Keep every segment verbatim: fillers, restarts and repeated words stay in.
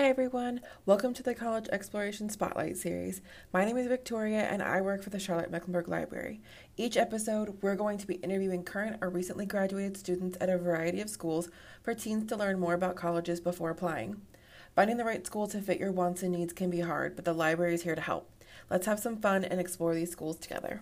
Hi everyone, welcome to the College Exploration Spotlight Series. My name is Victoria and I work for the Charlotte Mecklenburg Library. Each episode, we're going to be interviewing current or recently graduated students at a variety of schools for teens to learn more about colleges before applying. Finding the right school to fit your wants and needs can be hard, but the library is here to help. Let's have some fun and explore these schools together.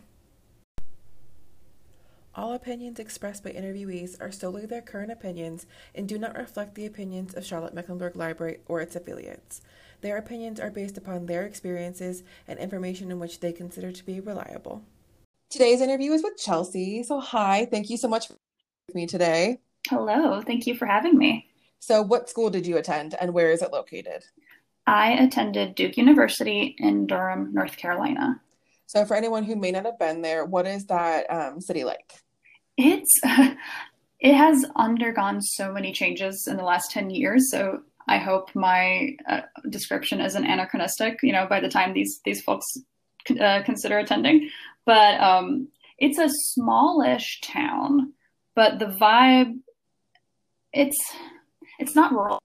All opinions expressed by interviewees are solely their current opinions and do not reflect the opinions of Charlotte Mecklenburg Library or its affiliates. Their opinions are based upon their experiences and information in which they consider to be reliable. Today's interview is with Chelsea. So hi, thank you so much for being with me today. Hello, thank you for having me. So what school did you attend and where is it located? I attended Duke University in Durham, North Carolina. So for anyone who may not have been there, what is that um, city like? It's it has undergone so many changes in the last ten years, so I hope my uh, description isn't anachronistic, you know, by the time these these folks uh, consider attending. But um, it's a smallish town, but the vibe, it's it's not rural.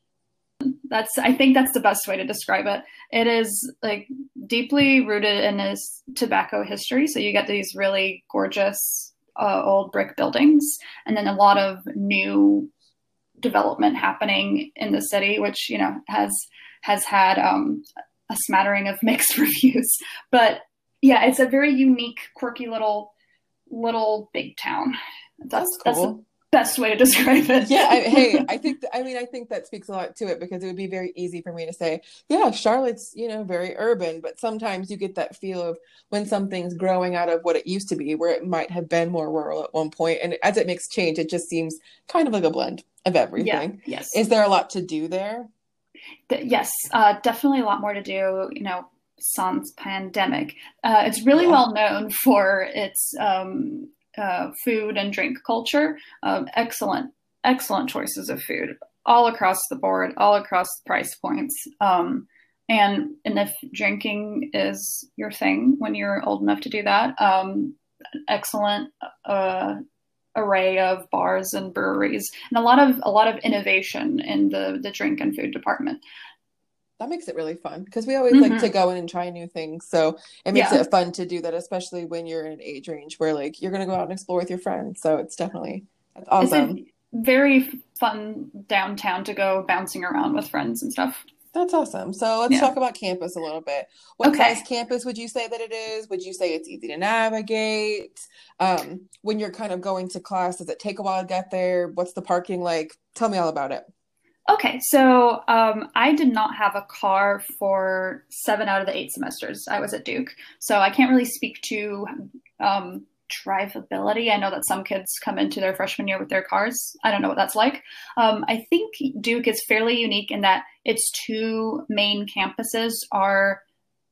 That's I think that's the best way to describe it. It is like deeply rooted in its tobacco history, so you get these really gorgeous Uh, old brick buildings, and then a lot of new development happening in the city, which you know has has had um, a smattering of mixed reviews. But yeah, it's a very unique, quirky little little big town. That's, That's cool. That's the best way to describe it. Yeah, I, hey, I think th- I mean I think that speaks a lot to it because it would be very easy for me to say, yeah, Charlotte's, you know, very urban, but sometimes you get that feel of when something's growing out of what it used to be, where it might have been more rural at one point, and as it makes change, it just seems kind of like a blend of everything. Yeah, yes. Is there a lot to do there? The, yes, uh, definitely a lot more to do. You know, sans pandemic, uh, it's really Yeah. well known for its um, Uh, food and drink culture. Um, excellent, excellent choices of food all across the board, all across price points. Um, and and if drinking is your thing when you're old enough to do that, um, excellent uh, array of bars and breweries, and a lot of a lot of innovation in the the drink and food department. That makes it really fun because we always Mm-hmm. like to go in and try new things. So it makes Yeah. it fun to do that, especially when you're in an age range where like you're going to go out and explore with your friends. So it's definitely that's It's awesome. a very fun downtown to go bouncing around with friends and stuff. That's awesome. So let's Yeah. talk about campus a little bit. What Okay. size campus would you say that it is? Would you say it's easy to navigate? Um, when you're kind of going to class, does it take a while to get there? What's the parking like? Tell me all about it. Okay, so um, I did not have a car for seven out of the eight semesters I was at Duke. So I can't really speak to um, drivability. I know that some kids come into their freshman year with their cars. I don't know what that's like. Um, I think Duke is fairly unique in that its two main campuses are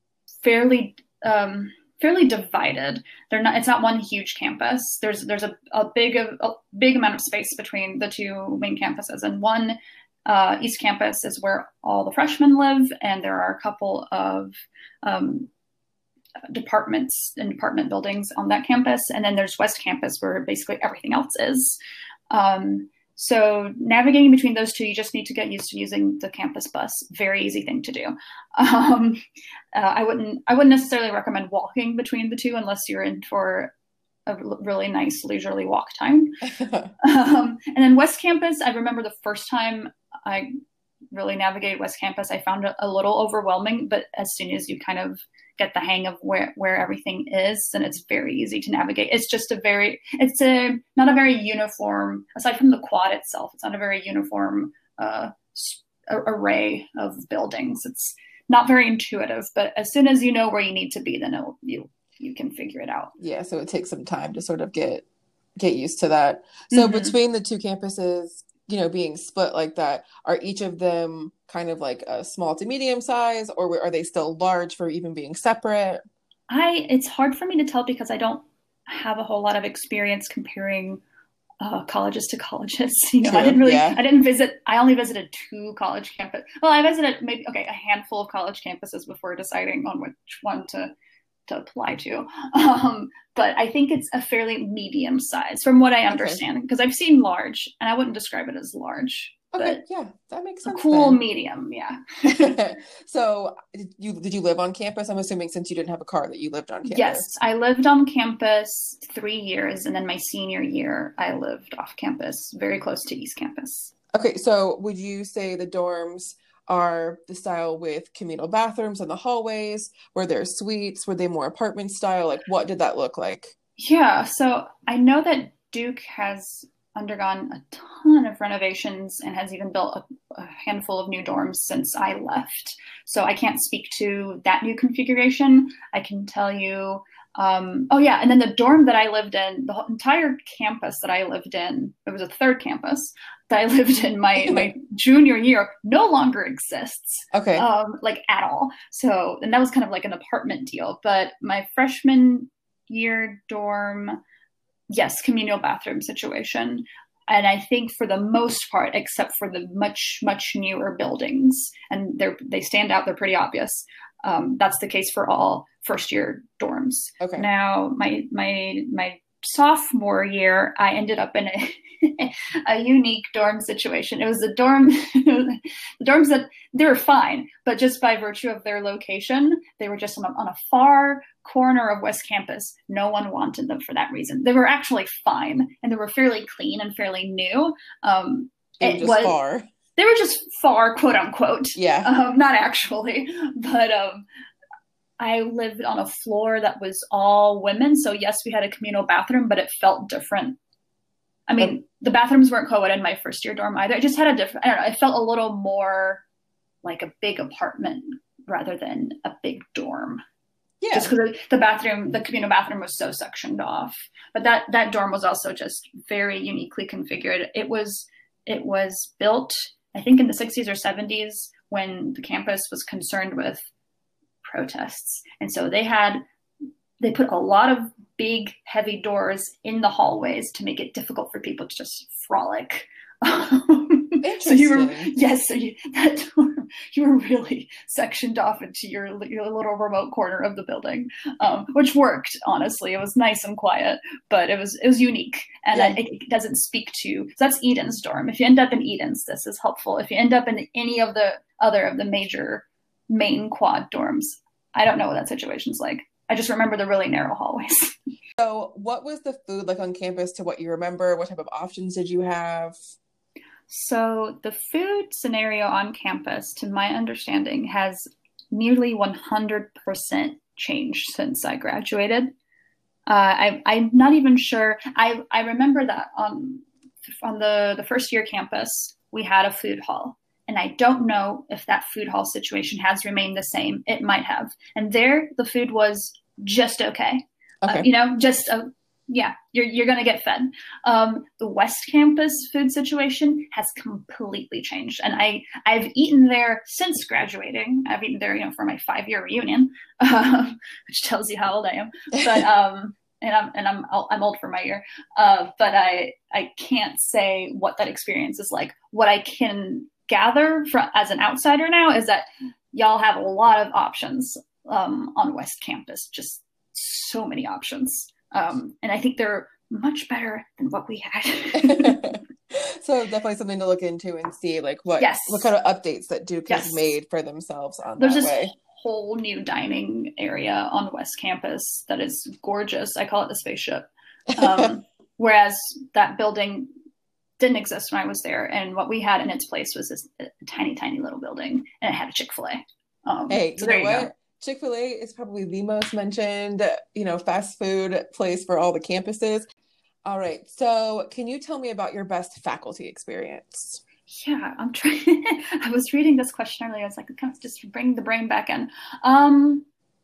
fairly um, fairly divided. They're not. It's not one huge campus. There's there's a, a big a big amount of space between the two main campuses, and one. Uh, East Campus is where all the freshmen live, and there are a couple of um, departments and department buildings on that campus. And then there's West Campus, where basically everything else is. Um, so navigating between those two, you just need to get used to using the campus bus. Very easy thing to do. Um, uh, I wouldn't I wouldn't necessarily recommend walking between the two unless you're in for a really nice leisurely walk time. um, and then West Campus, I remember the first time I really navigated West Campus, I found it a little overwhelming, but as soon as you kind of get the hang of where, where everything is, then it's very easy to navigate. It's just a very, it's a not a very uniform, aside from the quad itself, it's not a very uniform uh, array of buildings. It's not very intuitive, but as soon as you know where you need to be, then it'll, you you can figure it out. Yeah, so it takes some time to sort of get get used to that. So Mm-hmm. between the two campuses, you know, being split like that, are each of them kind of like a small to medium size, or are they still large for even being separate? I it's hard for me to tell because I don't have a whole lot of experience comparing uh, colleges to colleges. You know, True, I didn't really, yeah. I didn't visit, I only visited two college campus. Well, I visited maybe, okay, a handful of college campuses before deciding on which one to to apply to. Um, but I think it's a fairly medium size from what I understand, because okay. I've seen large and I wouldn't describe it as large. Okay, but yeah, that makes a sense cool then. medium. Yeah. So, did you did you live on campus? I'm assuming since you didn't have a car that you lived on Yes, campus. I lived on campus three years, and then my senior year, I lived off campus, very close to East Campus. Okay, so would you say the dorms are the style with communal bathrooms in the hallways? Were there suites? Were they more apartment style? Like, what did that look like? Yeah, so I know that Duke has undergone a ton of renovations and has even built a, a handful of new dorms since I left. So I can't speak to that new configuration. I can tell you, um, oh yeah, and then the dorm that I lived in, the whole entire campus that I lived in, it was a third campus that I lived in my my junior year, no longer exists. Okay. Um, like at all. So, and that was kind of like an apartment deal. But my freshman year dorm, yes, communal bathroom situation. And I think for the most part, except for the much, much newer buildings, and they're they stand out, they're pretty obvious. Um, that's the case for all first year dorms. Okay. Now, my my my sophomore year, I ended up in a a unique dorm situation. It was a dorm, the dorms that they were fine, but just by virtue of their location, they were just on a, on a far corner of West Campus. No one wanted them for that reason. They were actually fine, and they were fairly clean and fairly new. Um, They were it just was far. they were just far, quote unquote. Yeah. Um, not actually, but um, I lived on a floor that was all women. So yes, we had a communal bathroom, but it felt different. I mean, Um, the bathrooms weren't co-ed in my first year dorm either. It just had a different, I don't know, it felt a little more like a big apartment rather than a big dorm. yeah. Just because the bathroom, the communal bathroom was so sectioned off. But that, that dorm was also just very uniquely configured. It was, it was built, I think in the sixties or seventies when the campus was concerned with protests. And so they had, they put a lot of big, heavy doors in the hallways to make it difficult for people to just frolic. So you were, yes, so you, that dorm, you were really sectioned off into your, your little remote corner of the building, um, which worked, honestly. It was nice and quiet, but it was, it was unique. And Yeah. I, it doesn't speak to, so that's Eden's dorm. If you end up in Eden's, this is helpful. If you end up in any of the other of the major main quad dorms, I don't know what that situation's like. I just remember the really narrow hallways. So what was the food like on campus to what you remember? What type of options did you have? So the food scenario on campus, to my understanding, has nearly one hundred percent changed since I graduated. Uh, I, I'm not even sure. I, I remember that on, on the, the first year campus, we had a food hall. And I don't know if that food hall situation has remained the same. It might have. And there, the food was just okay. Okay. Uh, you know, just a, yeah, you're you're gonna get fed. Um, the West Campus food situation has completely changed, and I I've eaten there since graduating. I've eaten there, you know, for my five year reunion, uh, which tells you how old I am. But um, and I'm and I'm I'm old for my year. Uh, but I I can't say what that experience is like. What I can gather from as an outsider now is that y'all have a lot of options um, on West Campus. Just so many options. Um, and I think they're much better than what we had. So definitely something to look into and see like what yes. what kind of updates that Duke yes. has made for themselves on There's that this way. Whole new dining area on West Campus that is gorgeous. I call it the spaceship. Um, whereas that building didn't exist when I was there. And what we had in its place was this tiny, tiny little building, and it had a Chick-fil-A. Um, hey, so you know you what? Go. Chick-fil-A is probably the most mentioned, you know, fast food place for all the campuses. All right. So can you tell me about your best faculty experience? Yeah, I'm trying. I was reading this question earlier. I was like, kind of just bring the brain back in. Um,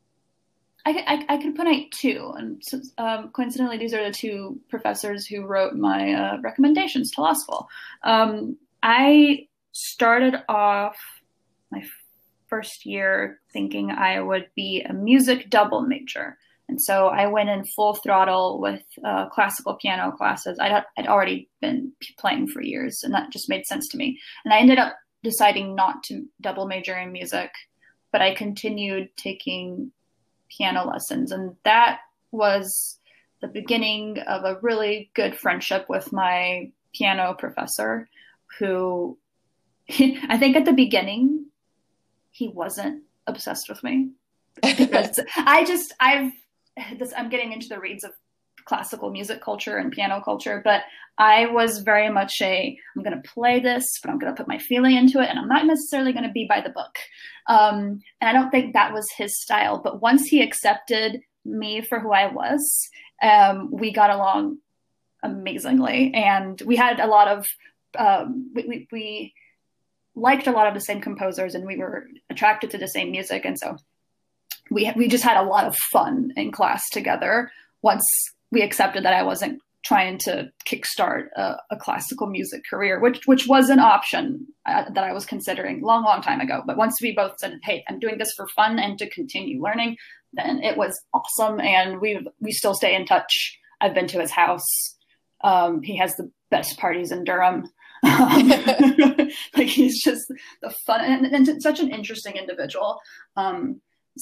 I, I, I could put out two. And um, coincidentally, these are the two professors who wrote my uh, recommendations to law school. Um, I started off my first year thinking I would be a music double major. And so I went in full throttle with uh, classical piano classes. I'd, I'd already been playing for years, and that just made sense to me. And I ended up deciding not to double major in music, but I continued taking piano lessons. And that was the beginning of a really good friendship with my piano professor, who I think at the beginning, he wasn't obsessed with me because I just, I've, this, I'm getting into the reeds of classical music culture and piano culture, but I was very much a, I'm going to play this, but I'm going to put my feeling into it, and I'm not necessarily going to be by the book. Um, and I don't think that was his style. But once he accepted me for who I was, um, we got along amazingly, and we had a lot of, um, we, we, we liked a lot of the same composers, and we were attracted to the same music, and so we we just had a lot of fun in class together once we accepted that I wasn't trying to kickstart a, a classical music career, which which was an option uh, that I was considering long, long time ago. But once we both said, "Hey, I'm doing this for fun and to continue learning," then it was awesome, and we we still stay in touch. I've been to his house. Um, he has the best parties in Durham. Um, like he's just the fun and, and such an interesting individual. Um,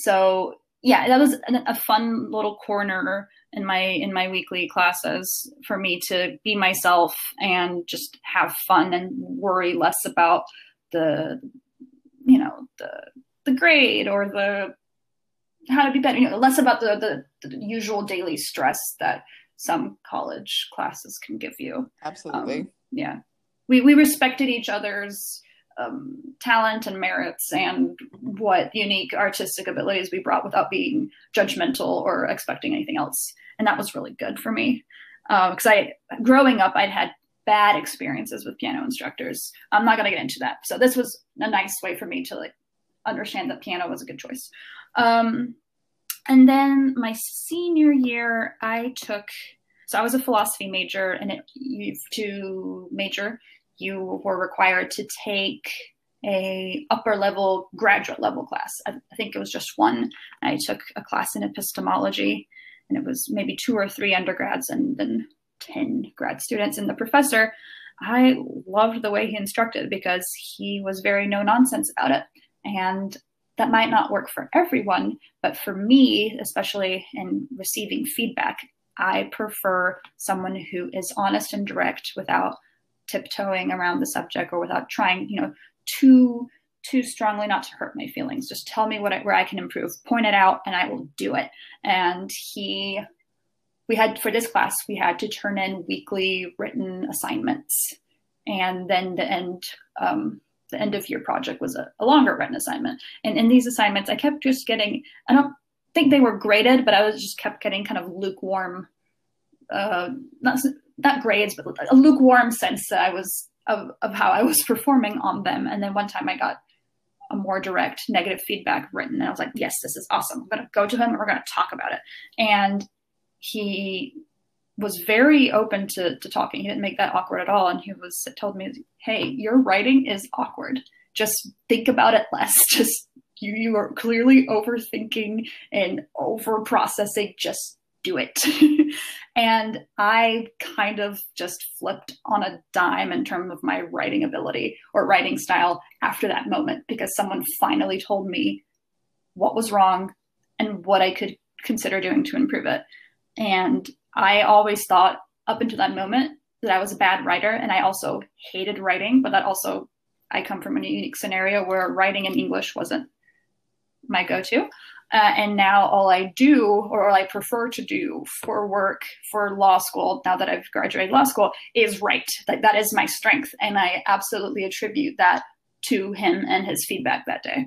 so yeah, that was a, a fun little corner in my in my weekly classes for me to be myself and just have fun and worry less about the you know the the grade or the how to be better, you know, less about the, the, the usual daily stress that some college classes can give you. Absolutely. Um, yeah. We, we respected each other's um, talent and merits and what unique artistic abilities we brought without being judgmental or expecting anything else. And that was really good for me. Because uh, I, growing up, I'd had bad experiences with piano instructors. I'm not going to get into that. So this was a nice way for me to like understand that piano was a good choice. Um, and then my senior year, I took, so I was a philosophy major, and it, you to major, you were required to take a upper level graduate level class. I, I think it was just one. I took a class in epistemology, and it was maybe two or three undergrads and then ten grad students. And the professor, I loved the way he instructed because he was very no nonsense about it. And that might not work for everyone, but for me, especially in receiving feedback, I prefer someone who is honest and direct without tiptoeing around the subject or without trying, you know, too too strongly not to hurt my feelings. Just tell me what I, where I can improve, point it out, and I will do it. And he, we had, for this class, we had to turn in weekly written assignments. And then the end, um, the end of year project was a, a longer written assignment. And in these assignments, I kept just getting, I don't think they were graded, but I was just kept getting kind of lukewarm, uh, not, not grades, but a lukewarm sense that I was, of, of how I was performing on them. And then one time I got a more direct negative feedback written, and I was like, yes, this is awesome. I'm going to go to him and we're going to talk about it. And he was very open to, to talking. He didn't make that awkward at all. And he was told me, hey, your writing is awkward. Just think about it less. Just you, you are clearly overthinking and over processing. Just do it. And I kind of just flipped on a dime in terms of my writing ability or writing style after that moment, because someone finally told me what was wrong and what I could consider doing to improve it. And I always thought up until that moment that I was a bad writer, and I also hated writing, but that also, I come from a unique scenario where writing in English wasn't my go-to. Uh, and now all I do, or all I prefer to do for work, for law school, now that I've graduated law school, is write. Like, that is my strength. And I absolutely attribute that to him and his feedback that day.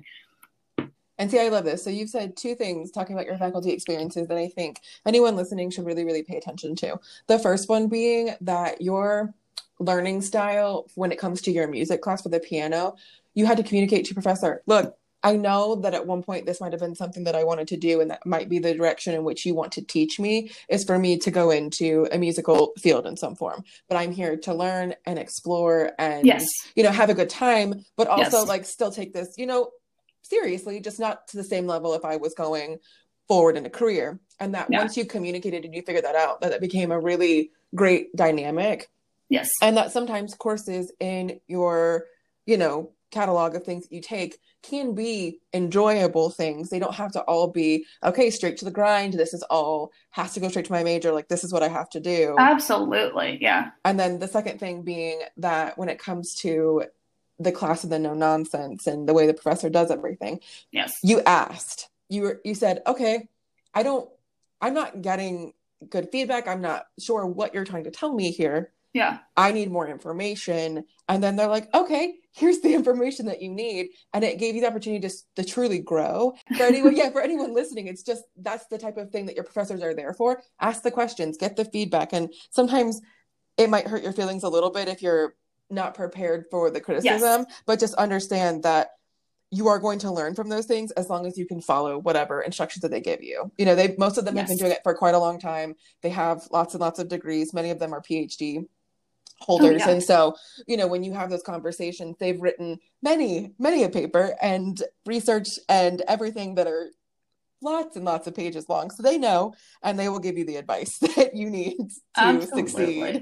And see, I love this. So you've said two things talking about your faculty experiences that I think anyone listening should really, really pay attention to. The first one being that your learning style, when it comes to your music class for the piano, you had to communicate to your professor, look, I know that at one point this might have been something that I wanted to do, and that might be the direction in which you want to teach me, is for me to go into a musical field in some form. But I'm here to learn and explore and, yes. you know, have a good time, but also yes. like still take this, you know, seriously, just not to the same level if I was going forward in a career. And that yeah. once you communicated and you figured that out, that it became a really great dynamic. Yes. And that sometimes courses in your, you know, catalog of things that you take can be enjoyable things. They don't have to all be, okay, straight to the grind. This is all, has to go straight to my major. Like, this is what I have to do. Absolutely. Yeah. And then the second thing being that when it comes to the class of the no nonsense and the way the professor does everything. Yes. You asked, you were, you said, okay, I don't, I'm not getting good feedback. I'm not sure what you're trying to tell me here. Yeah. I need more information. And then they're like, okay, here's the information that you need. And it gave you the opportunity to, to truly grow. For anyone, yeah, for anyone listening, it's just, that's the type of thing that your professors are there for. Ask the questions, get the feedback. And sometimes it might hurt your feelings a little bit if you're not prepared for the criticism, yes. But just understand that you are going to learn from those things as long as you can follow whatever instructions that they give you. You know, they, most of them yes. have been doing it for quite a long time. They have lots and lots of degrees. Many of them are PhD holders. Oh, yeah. And so, you know, when you have those conversations, they've written many, many a paper and research and everything that are lots and lots of pages long. So they know, and they will give you the advice that you need to Absolutely. Succeed.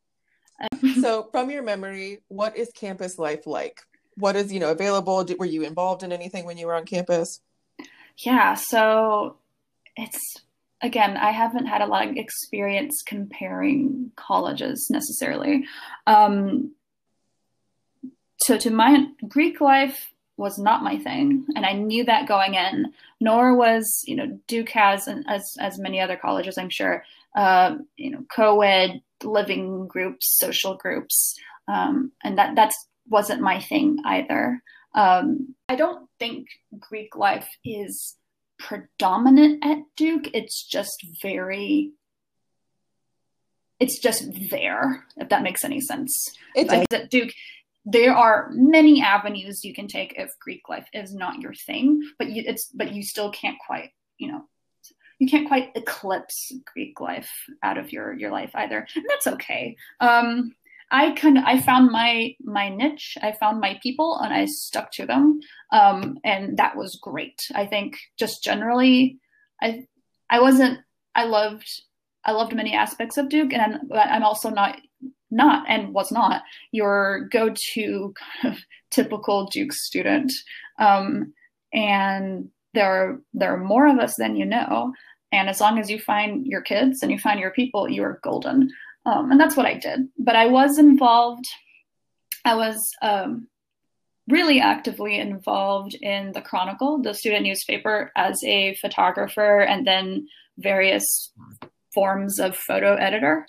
So from your memory, what is campus life like? What is, you know, available? Were you involved in anything when you were on campus? Yeah. So it's, again, I haven't had a lot of experience comparing colleges necessarily. Um, so to my Greek life was not my thing. And I knew that going in, nor was, you know, Duke has, as, as many other colleges, I'm sure, uh, you know, co-ed living groups, social groups. Um, and that that's wasn't my thing either. Um, I don't think Greek life is predominant at Duke. It's just very, it's just there, if that makes any sense. It does. At Duke, there are many avenues you can take if Greek life is not your thing, but you, it's, but you still can't quite, you know, you can't quite eclipse Greek life out of your, your life either. And that's okay. Um, I kind of, I found my, my niche, I found my people, and I stuck to them. Um, and that was great. I think just generally, I, I wasn't, I loved, I loved many aspects of Duke, and I'm, I'm also not, not, and was not your go-to kind of typical Duke student. Um, and there are, there are more of us than you know. And as long as you find your kids and you find your people, you are golden. Um, and that's what I did. But I was involved, I was um, really actively involved in the Chronicle, the student newspaper, as a photographer and then various forms of photo editor.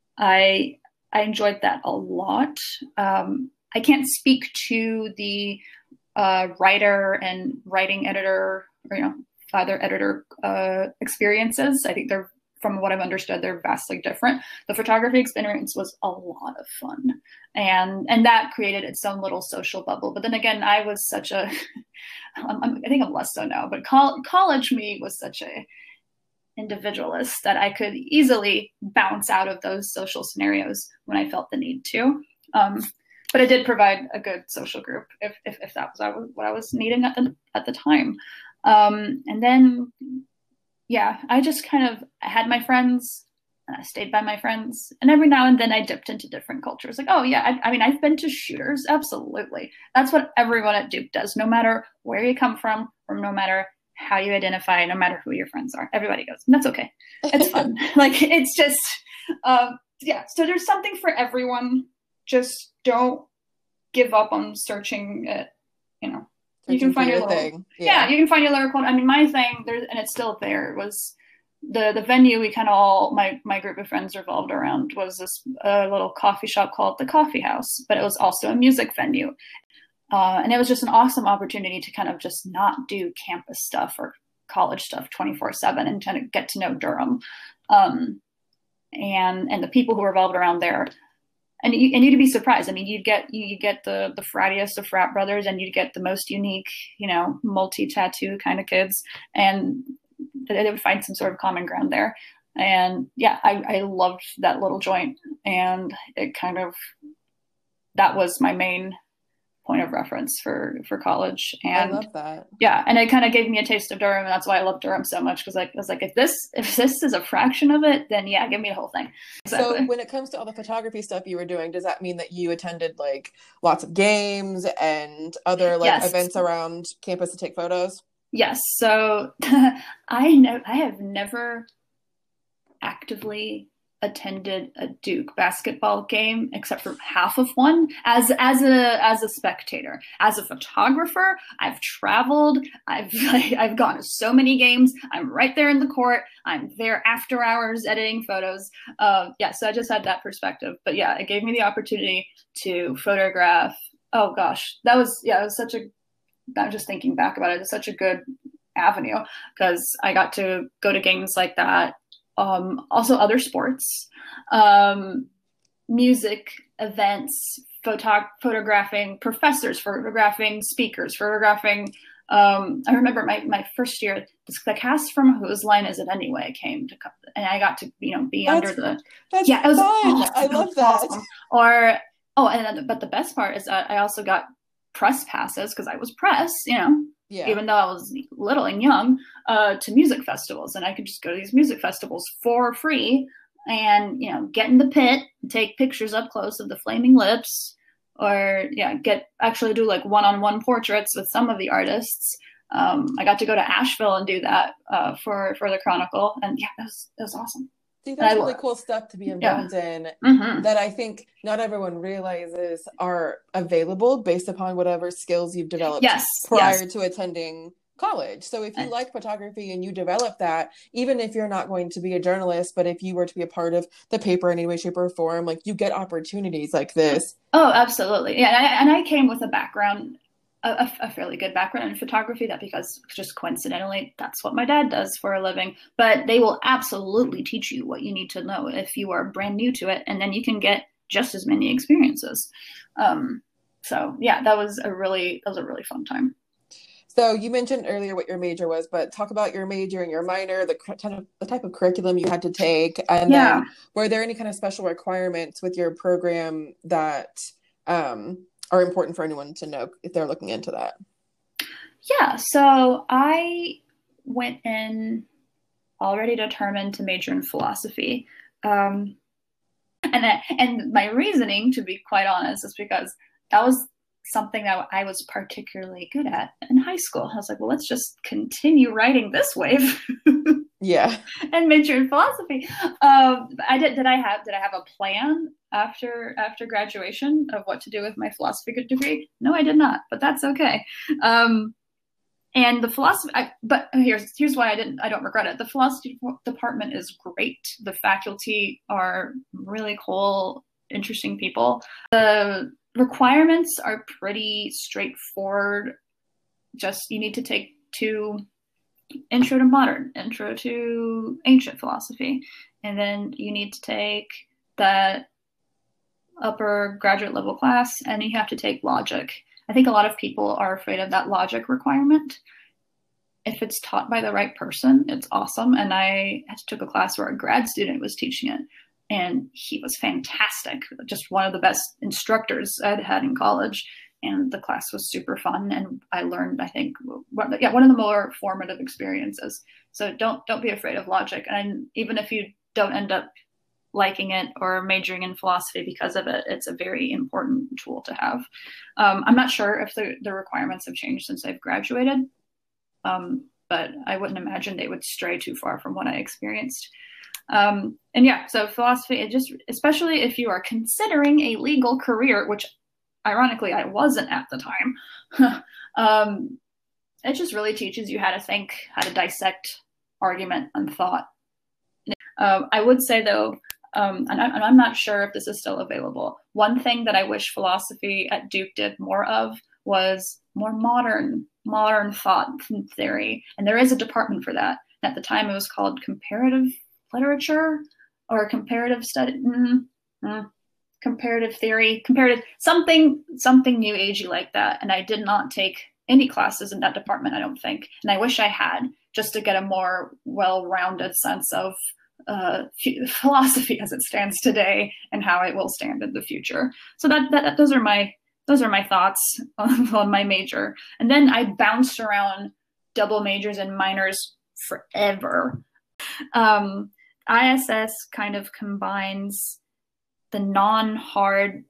I I enjoyed that a lot. Um, I can't speak to the uh, writer and writing editor, or, you know, other editor uh, experiences. I think they're, from what I've understood, they're vastly different. The photography experience was a lot of fun, and and that created its own little social bubble. But then again, I was such a, I'm, I think I'm less so now, but col- college me was such a individualist that I could easily bounce out of those social scenarios when I felt the need to. Um, but it did provide a good social group if if, if that was what I was needing at the at the time. Um, and then, yeah, I just kind of had my friends, and I stayed by my friends, and every now and then I dipped into different cultures. Like, oh yeah, I, I mean, I've been to shooters, absolutely. That's what everyone at Duke does, no matter where you come from, or no matter how you identify, no matter who your friends are. Everybody goes, and that's okay. It's fun. Like, it's just, um, yeah. So there's something for everyone. Just don't give up on searching it, you know. You can find your little thing. Yeah. yeah, you can find your little quote. I mean, my thing there, and it's still there, was the the venue we kind of all my my group of friends revolved around was this uh, little coffee shop called the Coffee House, but it was also a music venue, uh, and it was just an awesome opportunity to kind of just not do campus stuff or college stuff twenty-four seven and kind of get to know Durham, um, and and the people who revolved around there. And you, and you'd be surprised. I mean, you'd get you get the the frattiest of frat brothers, and you'd get the most unique, you know, multi-tattoo kind of kids, and they would find some sort of common ground there. And yeah, I, I loved that little joint, and it kind of, that was my main point of reference for for college. And I love that. Yeah, and it kind of gave me a taste of Durham, and that's why I love Durham so much, because like I was like, if this if this is a fraction of it, then yeah, give me the whole thing. Exactly. So when it comes to all the photography stuff you were doing, does that mean that you attended like lots of games and other like yes. events around campus to take photos? Yes. So I know I have never actively attended a Duke basketball game except for half of one as as a as a spectator. As a photographer, I've traveled, I've I've gone to so many games. I'm right there in the court. I'm there after hours editing photos. Uh, yeah, so I just had that perspective. But yeah, it gave me the opportunity to photograph. Oh gosh, that was yeah, it was such a. I'm just thinking back about it. It's such a good avenue because I got to go to games like that. Um, also other sports, um, music, events, photo- photographing professors, photographing speakers, photographing. Um, I remember my, my first year, the cast from Whose Line Is It Anyway came to, and I got to, you know, be that's, under the, that's yeah, it was fun. awesome. I love that. Awesome. Or, oh, and but the best part is that I also got press passes because I was press, you know, yeah. even though I was little and young, uh, to music festivals. And I could just go to these music festivals for free and, you know, get in the pit, take pictures up close of the Flaming Lips, or, yeah, get actually do like one-on-one portraits with some of the artists. Um, I got to go to Asheville and do that uh, for, for the Chronicle. And yeah, that was, that was awesome. See, that's really cool stuff to be involved yeah. in mm-hmm. that I think not everyone realizes are available based upon whatever skills you've developed yes, prior yes. to attending college. So if you like photography and you develop that, even if you're not going to be a journalist, but if you were to be a part of the paper in any way, shape, or form, like you get opportunities like this. Oh, absolutely. Yeah, and I, and I came with a background A, a fairly good background in photography, that because just coincidentally, that's what my dad does for a living. But they will absolutely teach you what you need to know if you are brand new to it. And then you can get just as many experiences. Um, so yeah, that was a really, that was a really fun time. So you mentioned earlier what your major was, but talk about your major and your minor, the kind of the type of curriculum you had to take. And yeah. then were there any kind of special requirements with your program that, um, are important for anyone to know if they're looking into that? Yeah, so I went in already determined to major in philosophy. Um, and, that, and my reasoning, to be quite honest, is because that was something that I was particularly good at in high school. I was like, well, let's just continue riding this wave. Yeah. And major in philosophy. Um, I did. Did I have? Did I have a plan after after graduation of what to do with my philosophy degree? No, I did not. But that's okay. Um, and the philosophy. I, but here's here's why I didn't. I don't regret it. The philosophy department is great. The faculty are really cool, interesting people. The requirements are pretty straightforward. Just you need to take two. Intro to modern, intro to ancient philosophy. And then you need to take that upper graduate level class and you have to take logic. I think a lot of people are afraid of that logic requirement. If it's taught by the right person, it's awesome. And I took a class where a grad student was teaching it and he was fantastic. Just one of the best instructors I'd had in college. And the class was super fun, and I learned, I think, one, yeah, one of the more formative experiences. So don't don't be afraid of logic, and even if you don't end up liking it or majoring in philosophy because of it, it's a very important tool to have. Um, I'm not sure if the, the requirements have changed since I've graduated, um, but I wouldn't imagine they would stray too far from what I experienced. Um, and yeah, so philosophy, it just, especially if you are considering a legal career, which ironically, I wasn't at the time. um, it just really teaches you how to think, how to dissect argument and thought. Um, I would say, though, um, and, I, and I'm not sure if this is still available, one thing that I wish philosophy at Duke did more of was more modern, modern thought theory. And there is a department for that. And at the time, it was called comparative literature or comparative study. Mm-hmm. comparative theory, comparative, something, something new agey like that. And I did not take any classes in that department, I don't think. And I wish I had, just to get a more well-rounded sense of uh, philosophy as it stands today and how it will stand in the future. So that, that those are my, those are my thoughts on, on my major. And then I bounced around double majors and minors forever. Um, I S S kind of combines the non-hard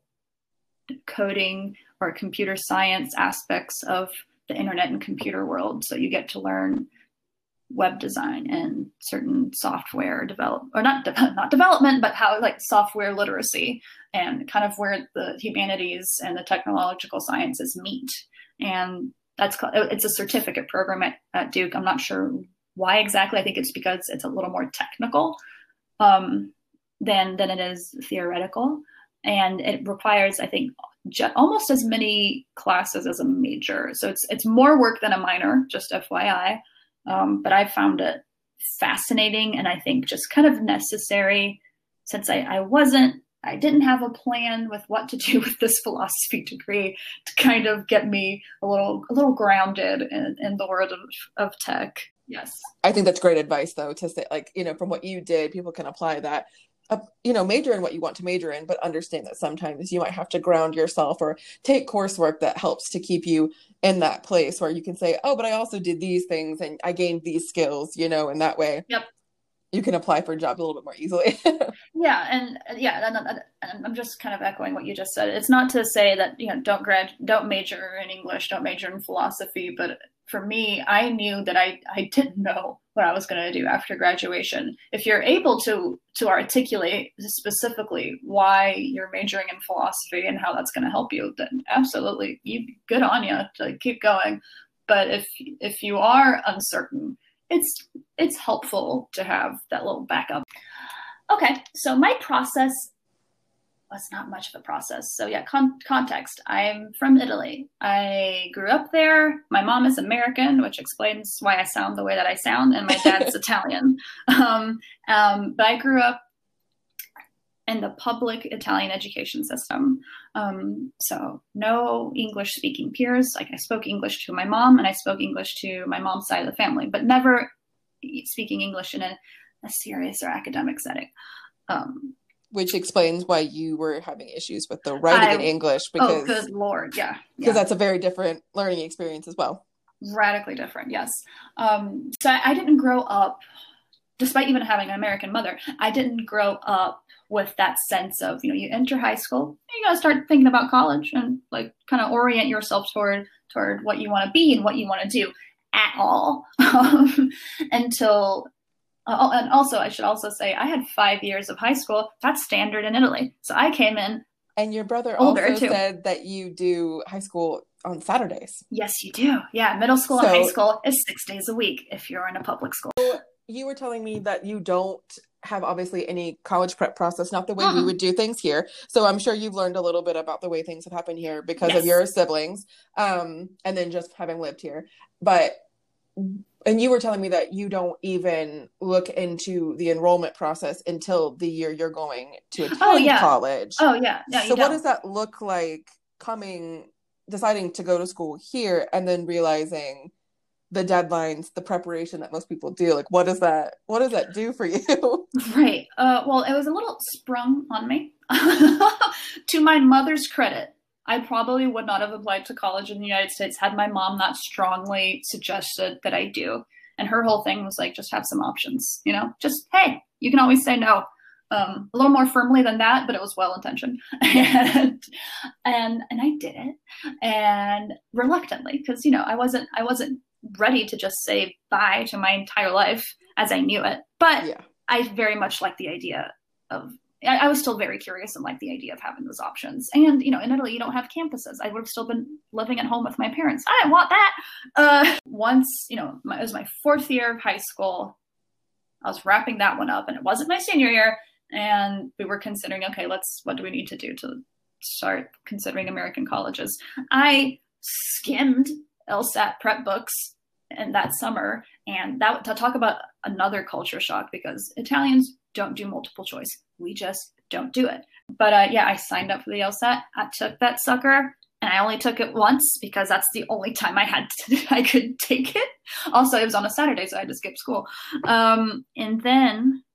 coding or computer science aspects of the internet and computer world. So you get to learn web design and certain software develop, or not, de- not development, but how like software literacy and kind of where the humanities and the technological sciences meet. And that's, it's a certificate program at, at Duke. I'm not sure why exactly. I think it's because it's a little more technical um, than, than it is theoretical. And it requires, I think, j- almost as many classes as a major. So it's, it's more work than a minor, just F Y I. Um, but I found it fascinating and I think just kind of necessary since I, I wasn't, I didn't have a plan with what to do with this philosophy degree to kind of get me a little, a little grounded in, in the world of, of tech. Yes. I think that's great advice though, to say like, you know, from what you did, people can apply that. Uh, you know, major in what you want to major in, but understand that sometimes you might have to ground yourself or take coursework that helps to keep you in that place where you can say, oh, but I also did these things and I gained these skills, you know, in that way. Yep. You can apply for a job a little bit more easily. Yeah. And yeah, and, and I'm just kind of echoing what you just said. It's not to say that, you know, don't grad, don't major in English, don't major in philosophy, but for me, I knew that I, I didn't know what I was going to do after graduation. If you're able to to articulate specifically why you're majoring in philosophy and how that's going to help you, then absolutely, you good on you to keep going. But if if you are uncertain, it's it's helpful to have that little backup. Okay, so my process was not much of a process. So yeah, con- context. I'm from Italy. I grew up there. My mom is American, which explains why I sound the way that I sound, and my dad's Italian. Um, um, but I grew up in the public Italian education system. Um, so no English speaking peers. Like I spoke English to my mom and I spoke English to my mom's side of the family, but never speaking English in a, a serious or academic setting. Um, Which explains why you were having issues with the writing I, in English. Because, oh, good Lord, yeah. Because yeah. That's a very different learning experience as well. Radically different, yes. Um, so I, I didn't grow up, despite even having an American mother, I didn't grow up with that sense of, you know, you enter high school, you gotta start thinking about college and like kind of orient yourself toward toward what you want to be and what you want to do at all um, until... Uh, and also, I should also say, I had five years of high school. That's standard in Italy. So I came in. And your brother also too. said that you do high school on Saturdays. Yes, you do. Yeah, middle school so, and high school is six days a week if you're in a public school. So you were telling me that you don't have obviously any college prep process, not the way uh-huh. we would do things here. So I'm sure you've learned a little bit about the way things have happened here because yes. of your siblings, um, and then just having lived here. But and you were telling me that you don't even look into the enrollment process until the year you're going to attend oh, yeah. college. Oh, yeah. No, so what does that look like coming, deciding to go to school here and then realizing the deadlines, the preparation that most people do? Like, what does that, what does that do for you? Right. Uh, well, it was a little sprung on me. To my mother's credit, I probably would not have applied to college in the United States had my mom not strongly suggested that I do. And her whole thing was like, just have some options, you know, just, hey, you can always say no. Um, a little more firmly than that, but it was well-intentioned. and, and, and I did it, and reluctantly, because, you know, I wasn't, I wasn't ready to just say bye to my entire life as I knew it. But yeah. I very much liked the idea of, I was still very curious and liked the idea of having those options. And, you know, in Italy, you don't have campuses. I would have still been living at home with my parents. I didn't want that. Uh, once, you know, my, it was my fourth year of high school. I was wrapping that one up, and it wasn't my senior year. And we were considering, okay, let's, what do we need to do to start considering American colleges? I skimmed LSAT prep books in that summer. And that to talk about another culture shock, because Italians don't do multiple choice. We just don't do it. But uh, yeah, I signed up for the LSAT. I took that sucker, and I only took it once because that's the only time I had to, I could take it. Also, it was on a Saturday, so I had to skip school. Um, and then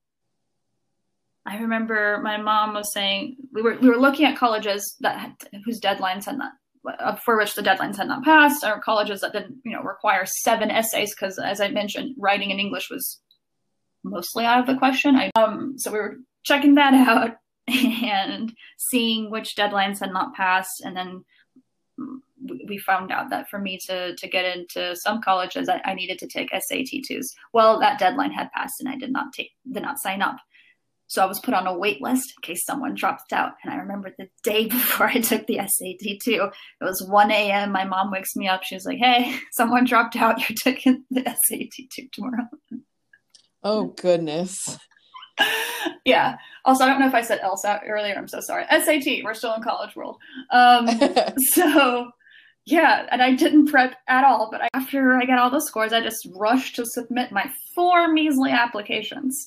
I remember my mom was saying we were we were looking at colleges that had, whose deadlines had not for which the deadlines had not passed, or colleges that didn't, you know, require seven essays because, as I mentioned, writing in English was mostly out of the question. I, um, so we were checking that out and seeing which deadlines had not passed, and then we found out that for me to to get into some colleges, I, I needed to take S A T twos. Well, that deadline had passed, and I did not take did not sign up. So I was put on a wait list in case someone dropped out. And I remember the day before I took the S A T two, it was one a.m. My mom wakes me up. She was like, "Hey, someone dropped out. You're taking the S A T two tomorrow." Oh, goodness. Yeah. Also, I don't know if I said LSAT earlier. I'm so sorry. S A T. We're still in college world. Um, so, yeah. And I didn't prep at all. But after I got all the scores, I just rushed to submit my four measly applications.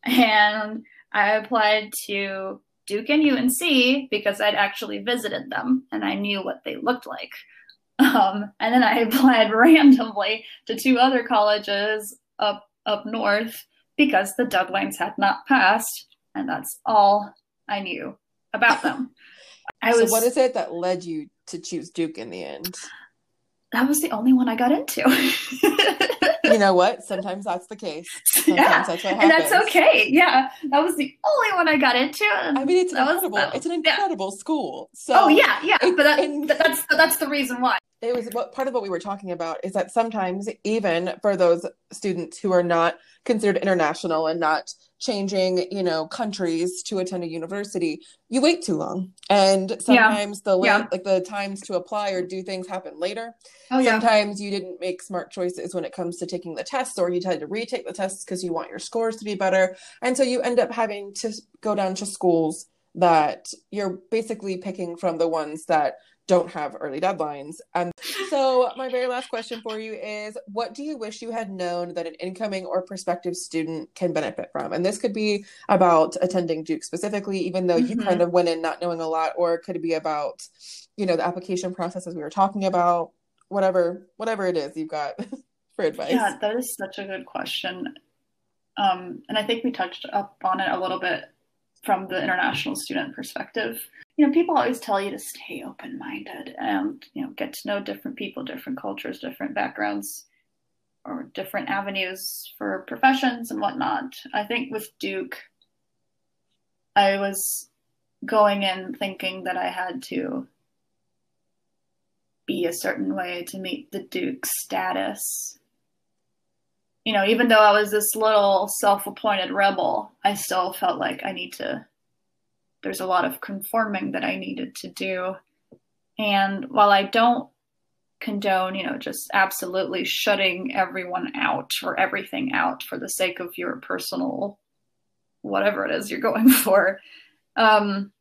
And I applied to Duke and U N C because I'd actually visited them and I knew what they looked like. Um, and then I applied randomly to two other colleges up up north because the deadlines had not passed, and that's all I knew about them. I so was, what is it that led you to choose Duke in the end? That was the only one I got into. You know what? Sometimes that's the case. Sometimes yeah, that's what happens. And that's okay. Yeah, that was the only one I got into. I mean, it's that incredible. Was, it's an incredible yeah. school. So oh yeah, yeah. It, but that, and, that's that's the reason why. It was what part of what we were talking about is that sometimes even for those students who are not considered international and not changing, you know, countries to attend a university, you wait too long. And sometimes yeah. the late, yeah. like the times to apply or do things happen later. Oh, yeah. Sometimes you didn't make smart choices when it comes to taking the tests, or you had to retake the tests because you want your scores to be better. And so you end up having to go down to schools that you're basically picking from the ones that don't have early deadlines. And so my very last question for you is, what do you wish you had known that an incoming or prospective student can benefit from? And this could be about attending Duke specifically, even though mm-hmm. you kind of went in not knowing a lot, or it could be about, you know, the application process as we were talking about, whatever, whatever it is you've got for advice. Yeah, that is such a good question. Um, and I think we touched up on it a little bit from the international student perspective. You know, people always tell you to stay open-minded and, you know, get to know different people, different cultures, different backgrounds, or different avenues for professions and whatnot. I think with Duke, I was going in thinking that I had to be a certain way to meet the Duke status. You know, even though I was this little self-appointed rebel, I still felt like I need to there's a lot of conforming that I needed to do. And while I don't condone, you know, just absolutely shutting everyone out or everything out for the sake of your personal, whatever it is you're going for, um,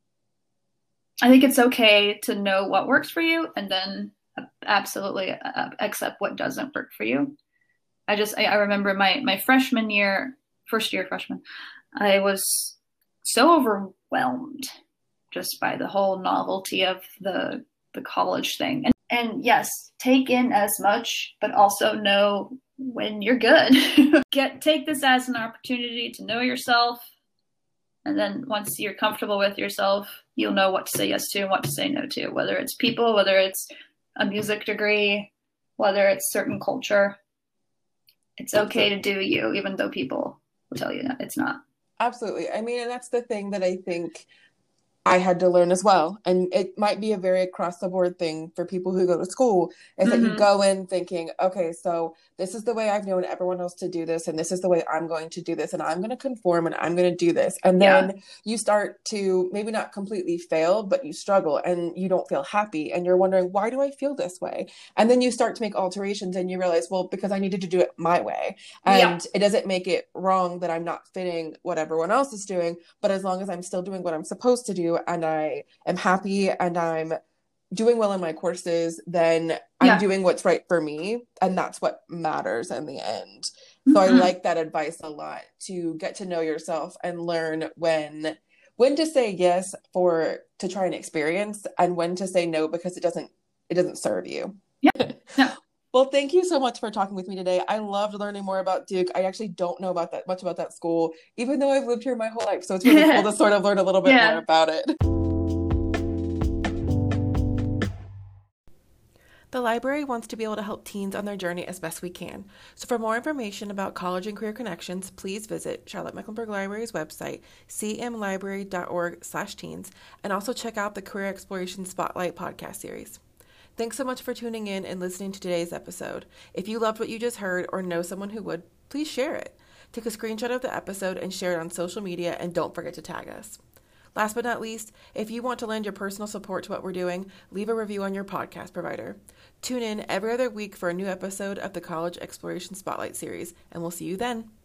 I think it's okay to know what works for you and then absolutely accept what doesn't work for you. I just, I, I remember my, my freshman year, first year freshman, I was so overwhelmed just by the whole novelty of the the college thing. And, and yes, take in as much, but also know when you're good. Get take this as an opportunity to know yourself. And then once you're comfortable with yourself, you'll know what to say yes to and what to say no to, whether it's people, whether it's a music degree, whether it's certain culture. It's okay to do you, even though people will tell you that it's not. Absolutely. I mean, and that's the thing that I think I had to learn as well. And it might be a very across the board thing for people who go to school, is mm-hmm. that you go in thinking, okay, so this is the way I've known everyone else to do this. And this is the way I'm going to do this. And I'm going to conform and I'm going to do this. And then yeah. you start to maybe not completely fail, but you struggle and you don't feel happy. And you're wondering, why do I feel this way? And then you start to make alterations and you realize, well, because I needed to do it my way. And yeah. it doesn't make it wrong that I'm not fitting what everyone else is doing. But as long as I'm still doing what I'm supposed to do, and I am happy and I'm doing well in my courses, then I'm yeah. doing what's right for me. And that's what matters in the end. Mm-hmm. So I like that advice a lot, to get to know yourself and learn when, when to say yes for, to try an experience, and when to say no, because it doesn't, it doesn't serve you. Yeah. No. Well, thank you so much for talking with me today. I loved learning more about Duke. I actually don't know about that much about that school, even though I've lived here my whole life. So it's really cool to sort of learn a little bit yeah. more about it. The library wants to be able to help teens on their journey as best we can. So for more information about college and career connections, please visit Charlotte-Mecklenburg Library's website, c m library dot org slash teens, and also check out the Career Exploration Spotlight podcast series. Thanks so much for tuning in and listening to today's episode. If you loved what you just heard or know someone who would, please share it. Take a screenshot of the episode and share it on social media, and don't forget to tag us. Last but not least, if you want to lend your personal support to what we're doing, leave a review on your podcast provider. Tune in every other week for a new episode of the College Exploration Spotlight series, and we'll see you then.